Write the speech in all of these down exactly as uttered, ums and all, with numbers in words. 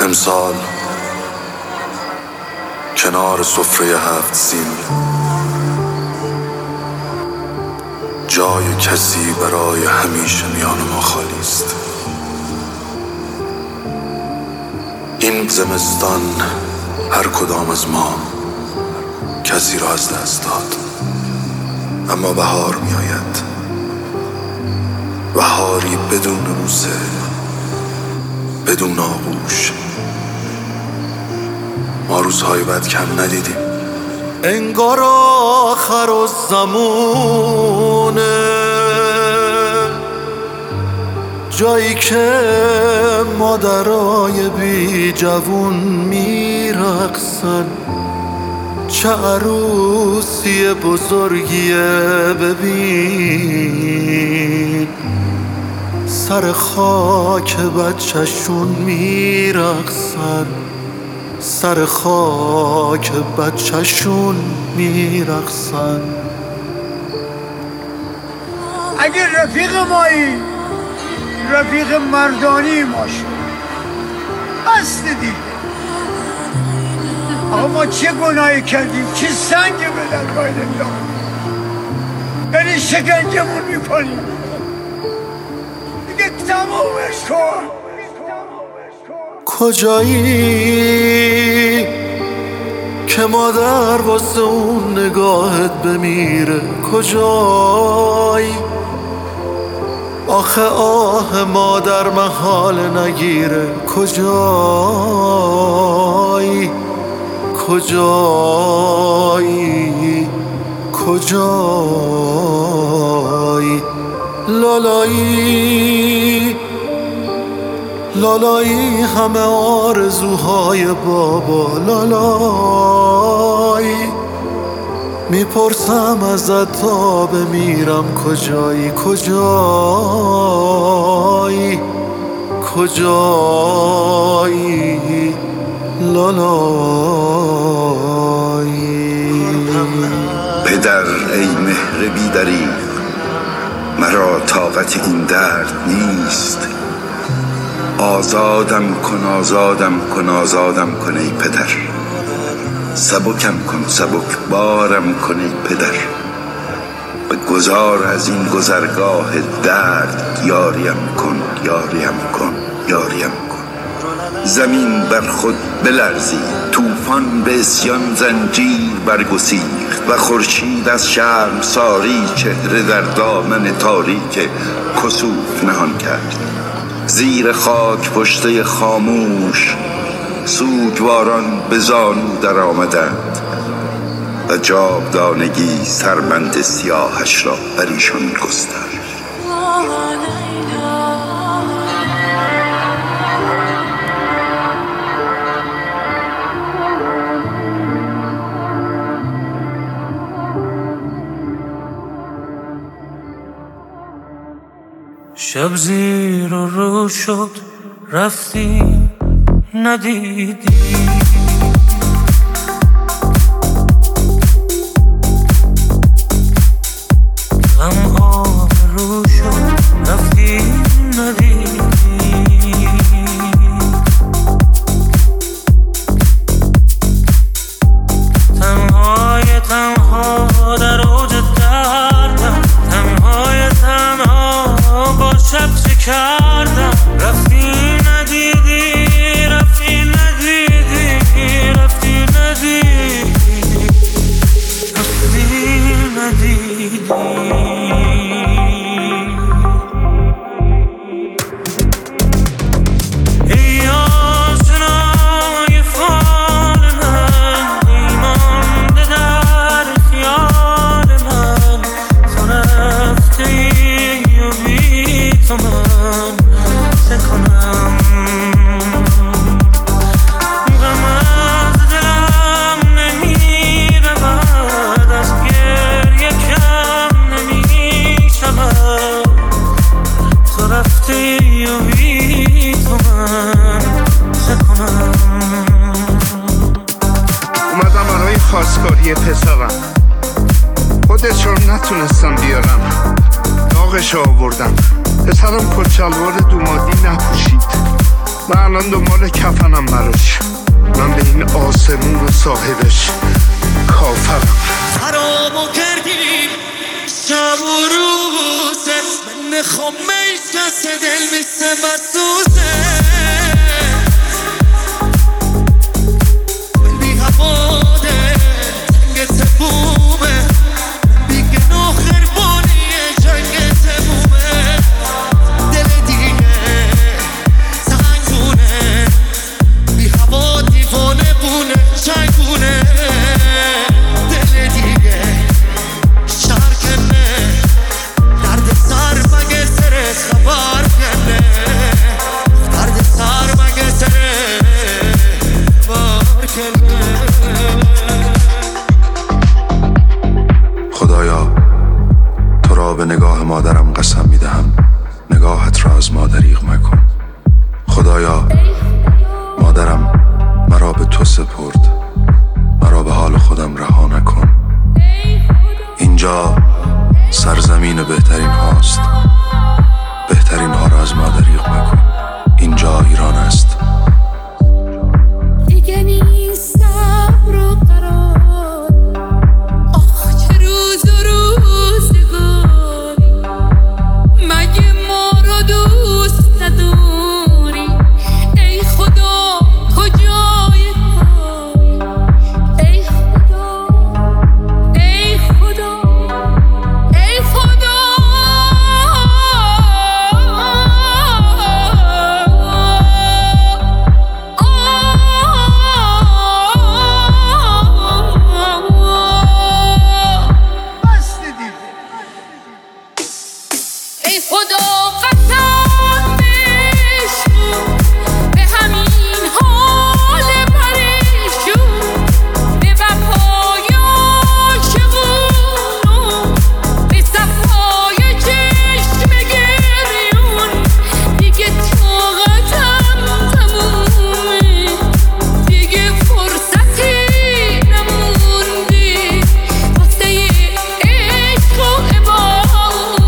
امسال کنار سفره هفت سین جای کسی برای همیشه میان ما خالی است. این زمستان هر کدام از ما کسی را از دست داد، اما بهار می آید، بهاری بدون بوسه، بدون آغوش. ما روزهای بعد کم ندیدیم. انگار آخر الزمونه، جایی که مادرای بی جوون میرقصن. چه عروسی بزرگیه ببین، سر خاک بچه‌شون میرقصن، سر خاک بچه‌شون میرقصن. اگه رفیق مایی رفیق مردانی ما شد بست دیگه. آقا ما چه گناهی کردیم؟ چه سنگ به درگاه الله یعنی شکنجمون میکنیم دیگه. تمامش کن. کجایی که مادر واسه اون نگاهت بمیره؟ کجایی آخه آه مادر محال نگیره؟ کجایی کجایی کجایی لالایی لالایی همه آرزوهای بابا لالایی. میپرسم ازت تا بمیرم کجایی کجایی کجایی لالایی. پدر ای مهر بیدری، مرا طاقت این درد نیست. آزادم کن آزادم کن آزادم کن ای پدر. سبکم کن سبک بارم کن ای پدر. به گذار از این گذرگاه درد یاریم کن یاریم کن یاریم کن. زمین بر خود بلرزید، طوفان به اسیان زنجیر برگسیخت و خورشید از شرمساری چهره در دامن تاریک کسوف نهان کرد. زیر خاک پشته خاموش سوگواران به زانو در آمدند و جاودانگی سربند سیاهش را بر ایشان گسترد. شب زیر و رو شد رفتی ندیدی، غم آب رو شد رفتی ندیدی. تنهای تنها در اوج دردم، تنهای تنها با شب چه کردم. رفتی ندیدی رفتی ندیدی رفتی ندیدی رفتی ندیدی. ای آشنای فال من، ای مانده در خیال من. تو رفته ای و بی تو من چه کنم؟ غم از دلم نمیره، بعد از گریه کم نمیشود. تو رفتی و بی تو من چه کنم؟ اومدم برای خواستگاری پسرم، خودت رو نتونستم بیارم، داغش آوردم. پسرم کت شلوار دومادی نپوشید، من الان دنبال کفنم براش. من به این آسمون و صاحبش کافرم. خرابو کردی شب و روزه، من نخوام میشکست دل میسه مسوزه، من بی هواده تنگ تبومه، بیگه نو خربانیه جنگ تبومه، دل دیگه سنگونه، بی هوا دیوانه بونه جنگونه، دل دیگه شرکنه، درد سر مگه سر خبر کنه، درد سر مگه سر خبر کنه. خدایا تو را به نگاه مادرم قسم میدهم، نگاهت را از ما دریغ مکن. خدایا مادرم مرا به تو سپرد، مرا به حال خودم رها نکن. اینجا سرزمین بهترین هاست، بهترین ها را از ما دریغ مکن. اینجا ایران است. دیگه نیست صبر و قرار، آخ چه روز و روزگاری، مگه ما رو دوست نداری؟ ای خدا کجای کاری، ای خدا ای خدا ای خدا. بس دیدی ای خدا قسم بشکن به همین حال پریشون، به وفای عاشقون، به صفای چشم گریون، دیگه طاقتم تمومه، دیگه فرصتی نمونده واسه عشق و عبادت.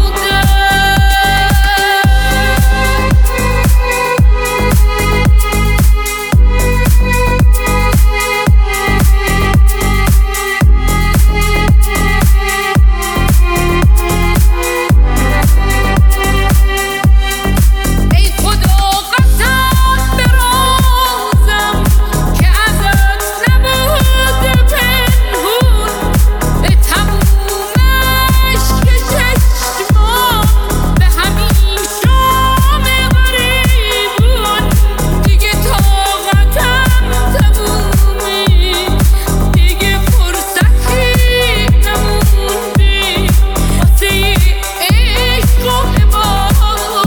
ای خدا قسم به رازم که ازت نبود پنهون، به تموم عشق چشمام، به همین شام غریبون، دیگه طاقتم تمومه، دیگه فرصتی نمونده واسه عشق و عبادت.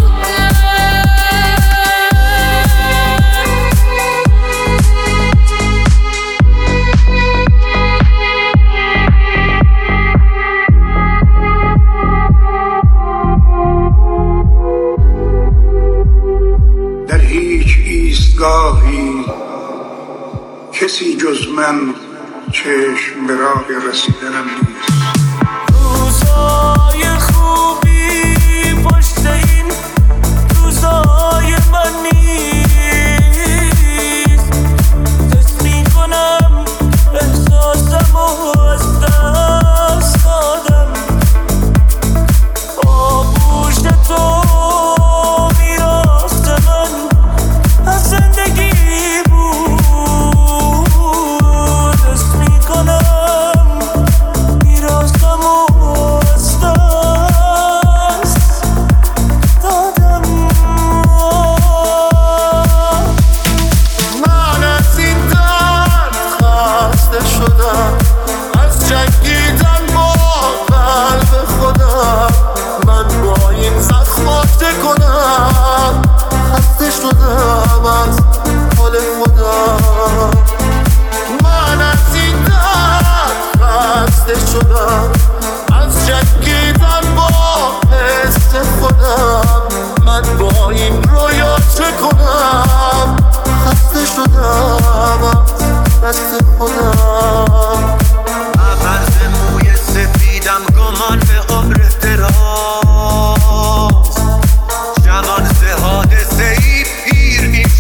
در هیچ ایستگاهی کسی جز من چشم به راه رسیدنم نیست. روزای خوبی پشت این روزای من نیست، حس میکنم احساسم و از دست دادم، آغوش تو میراث من از زندگی بود، حس میکنم میراثم و از دست دادم.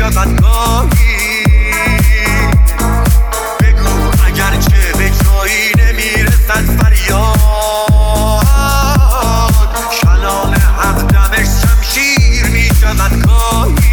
شود گاهی بگو اگرچه به جایی نمیرسد فریاد کلام حق دمش شمشیر میشود گاهی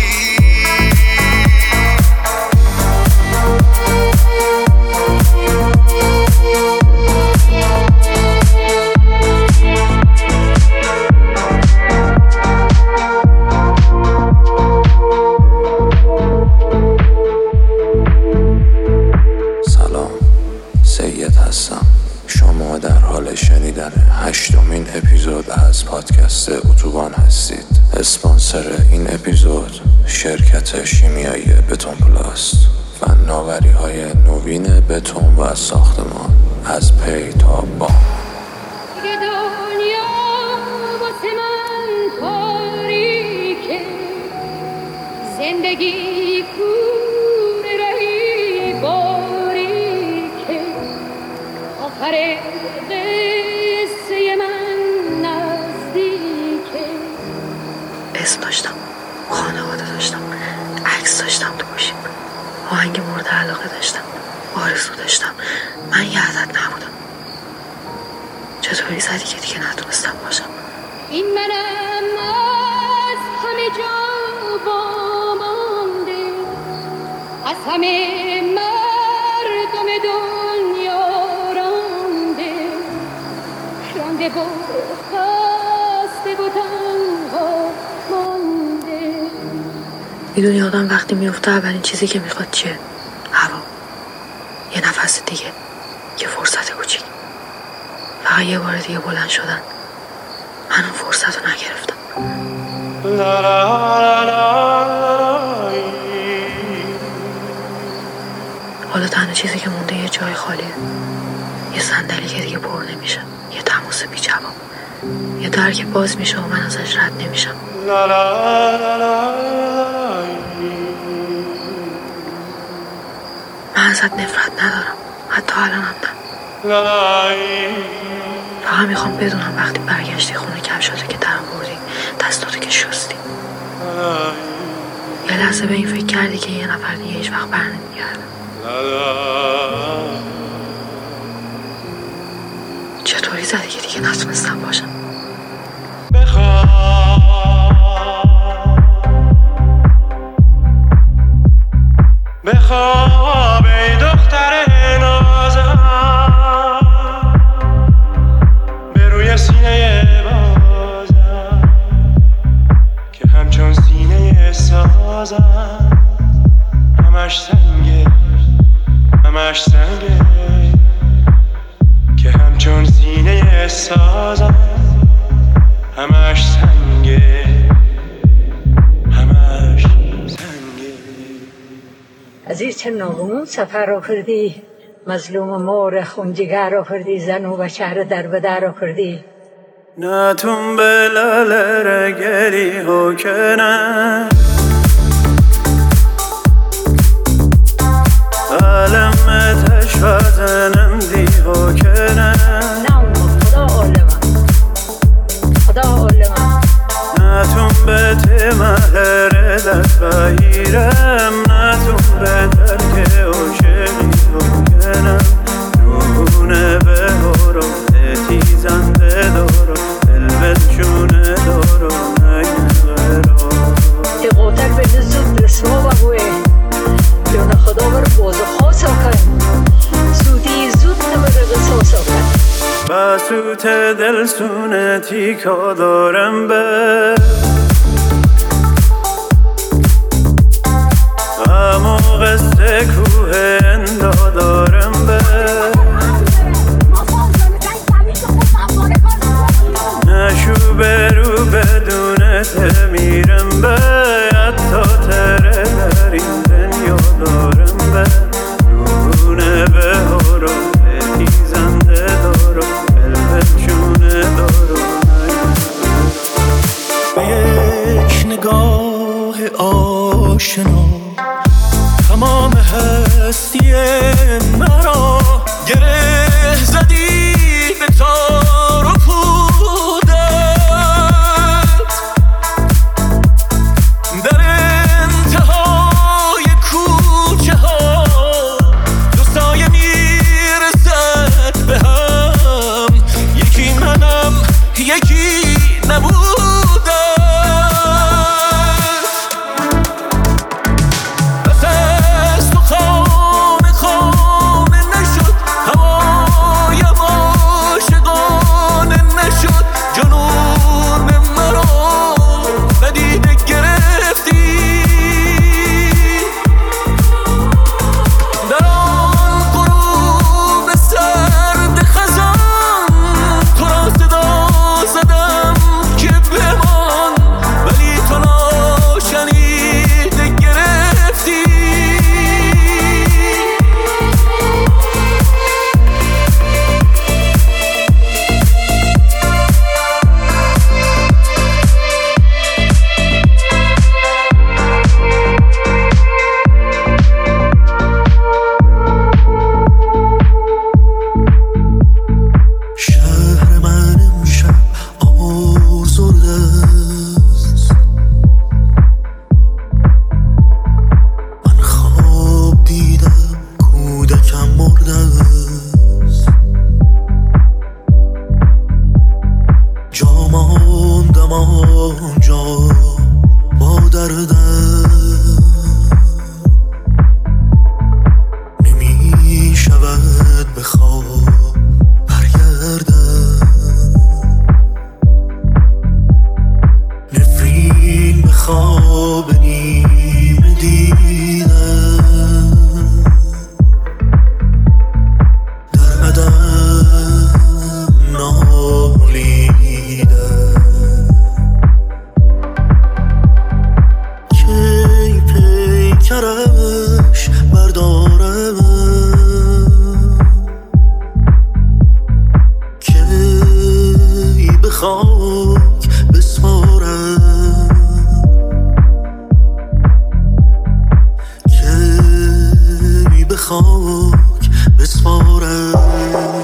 شما در حال شنیدن هشتمین اپیزود از پادکست اتوبان هستید. اسپانسر این اپیزود شرکت شیمیایی بتون پلاس، فناوری های نوین بتون و ساختمان از پی تا بام. دنیا واسه من تاریکه، زندگی کور رهی باریکه، آخر قصه من نزدیکه. اسم داشتم، خانواده داشتم، عکس داشتم تو گوشیم، آهنگ مورد علاقه داشتم، آرزو داشتم. من یادت نبودم. چطوری زدی که دیگه نتونستم باشم؟ این منم از همه جا وامانده، از همه مردم دنیا رانده رانده و خسته و تنها مانده. میدونی آدم وقتی میفته اولین چیزی که میخواد چیه؟ هوا، یه نفس دیگه، یه فرصت کوچیک. فقط یه بار دیگه بلند شدن. من اون فرصت رو نگرفتم. حالا تنها چیزی که مونده یه جای خالیه، یه صندلی که دیگه پر نمیشه، یه تماس بی جواب، یه در که باز میشه و من ازش رد نمیشم. من ازت نفرت ندارم، حتی الانم نه. فقط میخوام بدونم وقتی برگشتی خونه کفشاتو که در بردی، دستاتو که شستی، یه لحظه به این فکر کردی که یه نفر دیگه هیچ وقت بر نمیگرده. چطوری زدی که دیگه نتونستم باشم؟ بخواب ای دختر نازم، به روی سینه بازم که همچون سینه سازم، همش سنگه همش سنگه که همچون سینه سازم، همش سنگه همش سنگه. عزیز چه ناغمون سفر را کردی، مظلوم مور خونجگر را کردی، زن و بشهر در بدر را کردی. نتون به لالر گلی ها کنن، علم تشوزنم دی ها کنن. نه خدا عالمم، خدا عالمم. نتون به تمهر دست بگیرم، نتون به ترک عاشقی بکنم. نونه به هارو تیزنده دارو، دلبتشونه دارو نگرارو. تی قوتر به زود رسما بگوه، جون خدا بر باز و خاصا کن، زودی زود نبره قصاصا کن. بسوت دل سونتی که دارم به اما قصه کوه اندا دارم به نشو برو بدون تمیرم به حتی تره در این دنیا دارم به نونه به هارو تیزنده دارو قلبشونه دارو به یک نگاه آشنا تمام هستی مرا گره زدی به تار و پودت. در انتهای کرمش بردارم کی به خاک بسپارم کی به خاک بسپارم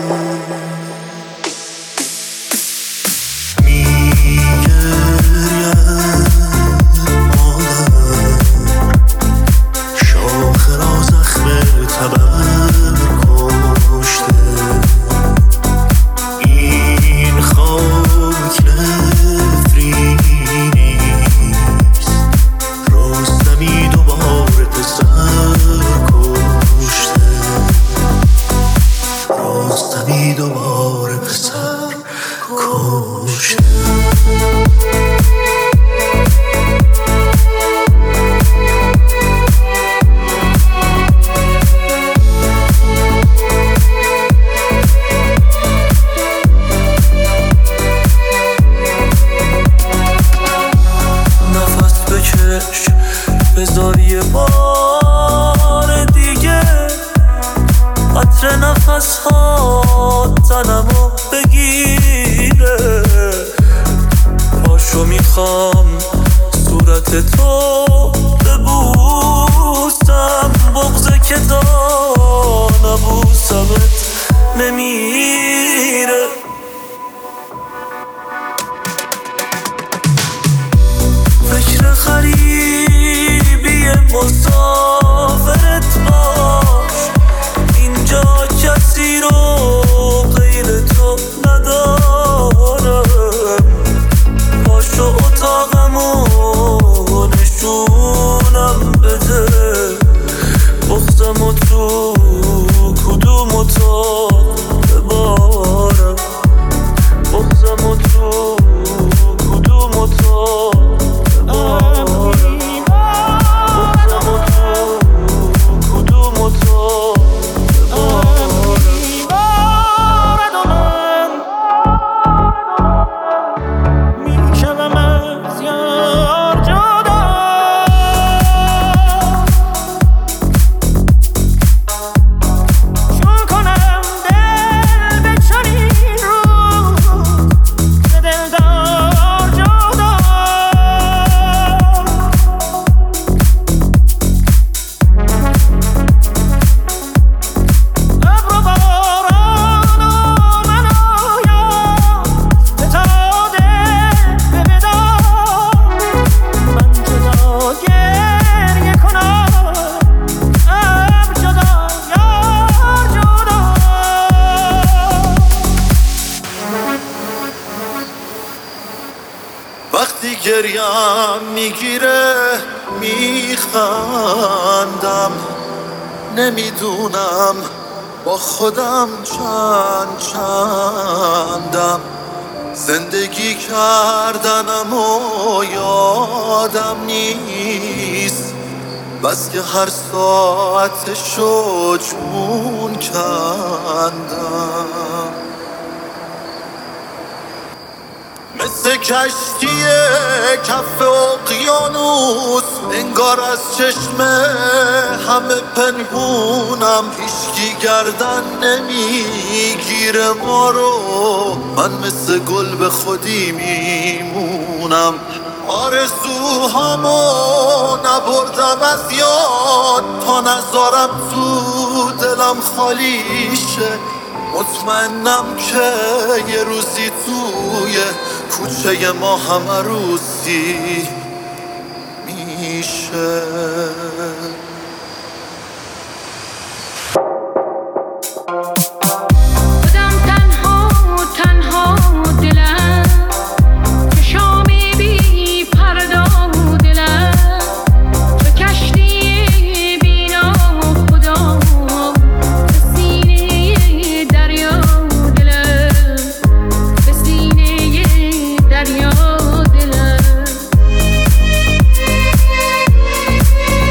بذاری بار دیگه قطر نفس ها تنمو بگیره پاشو میخوام صورت تو ببوسم بغضه که تا نبوسمت نمیره فکر خریبی مسافرت باش اینجا کسی رو غیر تو ندارم پاشو اتاقمو نشونم بده بغضمو تو کدوم اتاق ببارم بغضمو تو کدوم اتاق وقتی گریم میگیره میخندم نمیدونم با خودم چند چندم زندگی کردنم و یادم نیست بس که هر ساعتشو جون کندم مثل کشتی کف اقیانوس انگار از چشم همه پنهونم هیچکی گردن نمیگیره ما رو من مثل گل به خودی میمونم آرزوهامو نبردم از یاد تا نذارم تو دلم خالی شه مطمئنم که یه روزی توی کوچه ما همه روزی میشه دریا دلم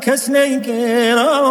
کس نگران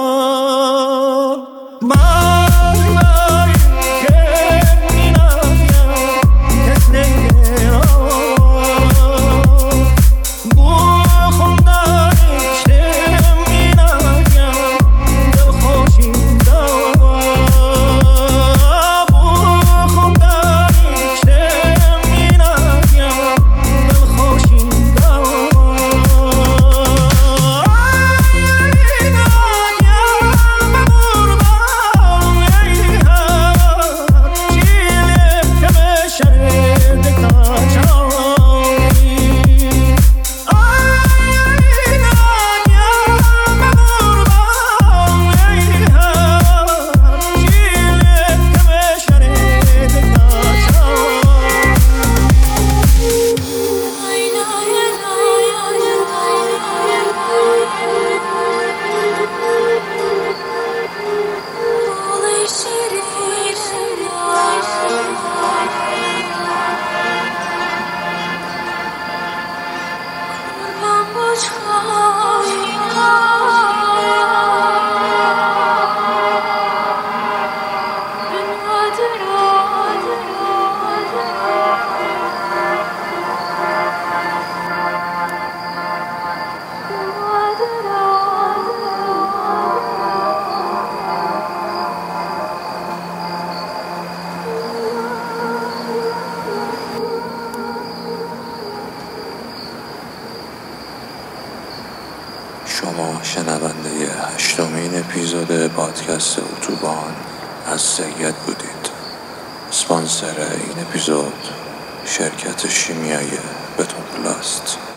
شما شنونده هشتمین اپیزود پادکست اتوبان از سید بودید. اسپانسر این اپیزود شرکت شیمیایی بتون پلاست.